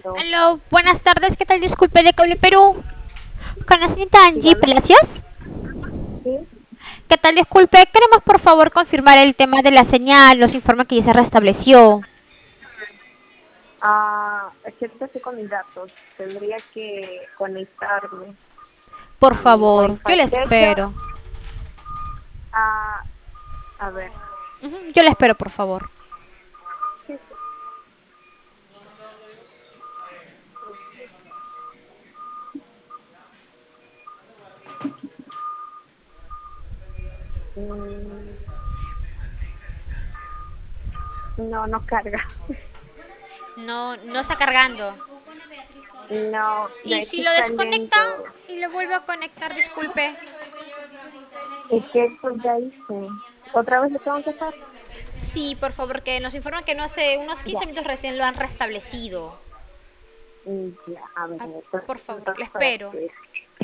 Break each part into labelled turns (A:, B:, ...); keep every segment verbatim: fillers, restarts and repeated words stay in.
A: Aló,
B: Aló, buenas tardes, ¿qué tal? Disculpe de Cable Perú. Con la señorita Angie
A: dígame.
B: Palacios.
A: Sí,
B: ¿Qué tal? Disculpe, queremos por favor confirmar el tema de la señal. Nos informa que ya se restableció.
A: ah, es que ahorita estoy con mis datos. Tendría que conectarme
B: Por
A: a mi
B: favor, yo
A: Wi-Fi.
B: le
A: De hecho,
B: espero.
A: ah, a ver.
B: Ujú, yo le espero, por favor.
A: Sí, sí. Mm, no, no carga.
B: No, no está cargando.
A: No,
B: ¿Y
A: de
B: si
A: hecho
B: lo
A: está
B: desconecta
A: lento.
B: y lo vuelve a conectar? Disculpe.
A: Es que esto ya hice. ¿Otra vez le tengo que hacer?
B: Sí, por favor, que nos informan que no hace unos
A: Ya.
B: quince minutos recién lo han restablecido.
A: Mm, Ya, a ver,
B: Ah,
A: entonces,
B: por favor, le
A: entonces para
B: espero.
A: que...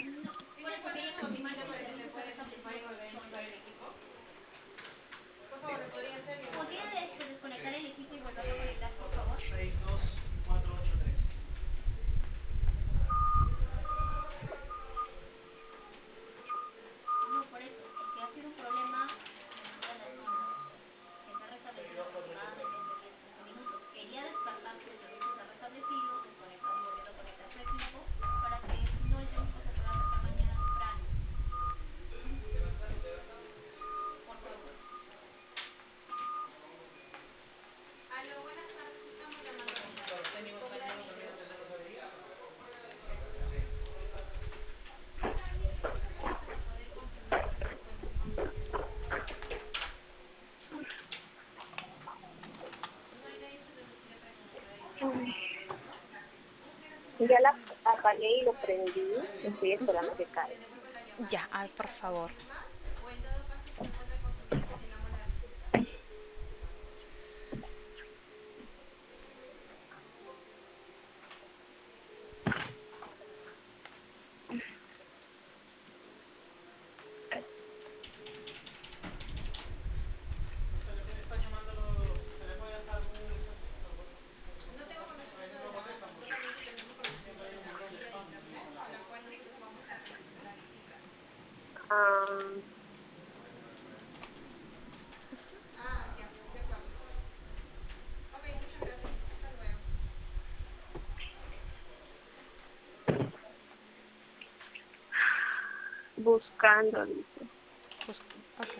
A: Ya la apagué y lo prendí. Estoy esperando que caiga.
B: Ya, ay, por favor.
A: Ah, buscando, dice.
B: Bus- ok.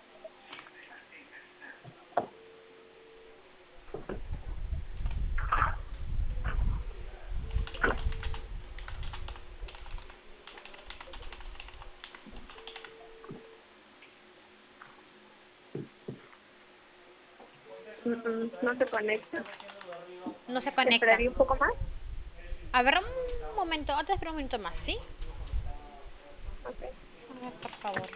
A: Mm, mm, no se conecta.
B: No se conecta.
A: Esperaría un poco más.
B: A ver, un momento, antes espera un momento más, ¿sí?
A: Ok.
B: A ver, por favor.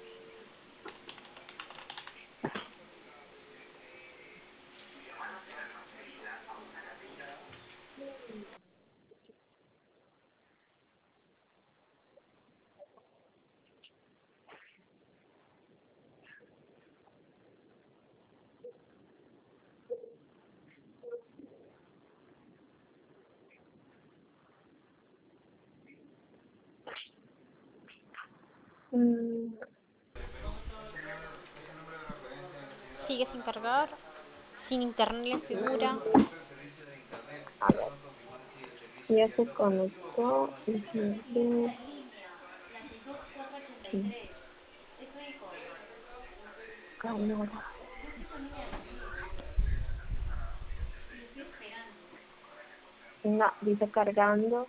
A: Mm,
B: Sigue sin cargar. Sin internet le figura.
A: a ver, ya se conectó. Déjame ver. Sí, calor. No, dice cargando.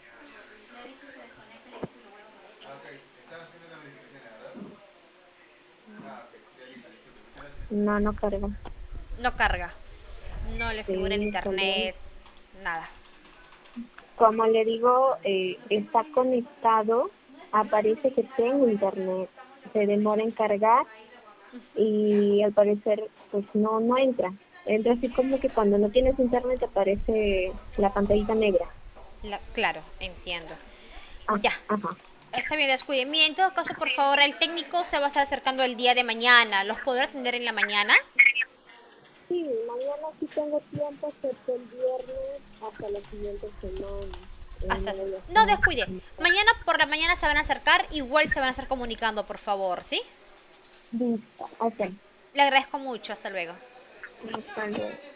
A: No, no carga.
B: No carga. No le figura el
A: Sí, salió.
B: internet. Nada.
A: Como le digo, eh, está conectado. Aparece que tengo internet. Se demora en cargar y al parecer, pues no, no entra. Entra así como que cuando no tienes internet te aparece la pantallita negra.
B: La- claro, entiendo.
A: Ah,
B: Ya.
A: ajá.
B: Está bien, descuide. Mira, en todo caso, por favor, el técnico se va a estar acercando el día de mañana. ¿Los podrá atender en la mañana?
A: sí, mañana sí tengo tiempo, excepto el viernes hasta la siguiente semana. Eh,
B: Hasta
A: no
B: se-
A: voy a
B: No
A: estar.
B: descuide. Mañana por la mañana se van a acercar, igual se van a estar comunicando, por favor, ¿sí?
A: Listo, ok.
B: Le agradezco mucho. Hasta luego.
A: Hasta luego.